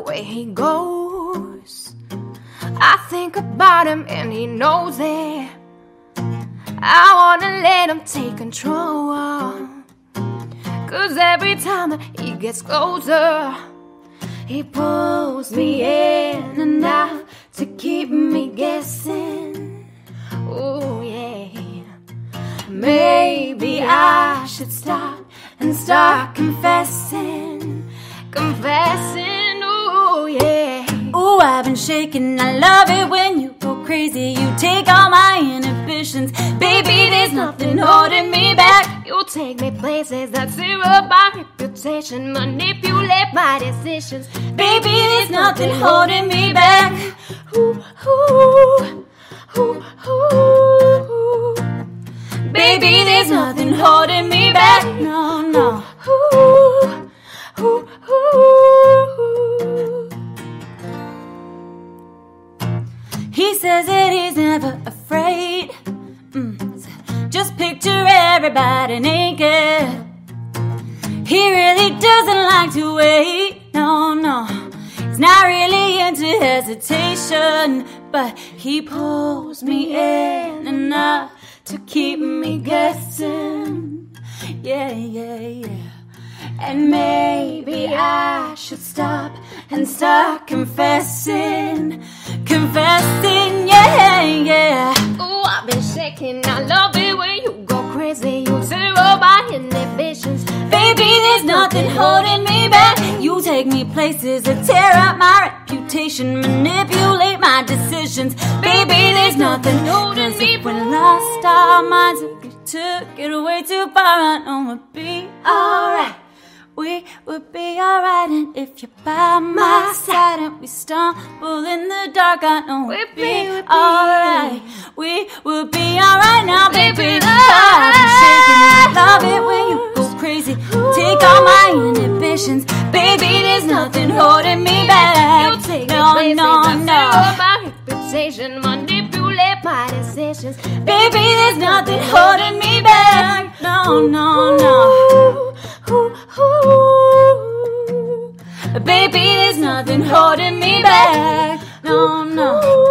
where he goes. I think about him and he knows it. I wanna let him take control, 'cause every time he gets closer, he pulls me in and out to keep me guessing. Oh yeah. Maybe I should stop and start confessing. Oh yeah. Ooh, I've been shaking. I love it when you go crazy. You take all my inhibitions. Baby, there's nothing holding me back. You take me places that zero my reputation, manipulate my decisions. Baby, there's nothing holding me back. Ooh, ooh, ooh, ooh. Baby, there's nothing holding me back. No, no. Ooh, ooh, ooh. He says that he's never afraid. Just picture everybody naked. He really doesn't like to wait. No, no. He's not really into hesitation, but he pulls me in enough to keep me guessing. Yeah, yeah, yeah. And maybe I should stop and start confessing. Confessing, yeah, yeah. Ooh, I've been shaking. I love it when you go crazy. You zero my inhibitions. Baby, there's nothing holding me back. You take me places that tear up my reputation, manipulate my decisions. Baby, there's nothing holding me back. We lost our minds, we took it way too far. I know we'll be alright. We would be alright, and if you're by my side and we stumble in the dark, I know we'd be alright. We would be alright now, baby. I'll be shaking. I love it when you go crazy. Take all my inhibitions, baby. There's nothing holding me back. You take no, me no, no. My reputation, manipulate my decisions. Baby, there's nothing holding me back. No, no, no. Ooh, ooh. Baby, there's nothing holding me back. No, no.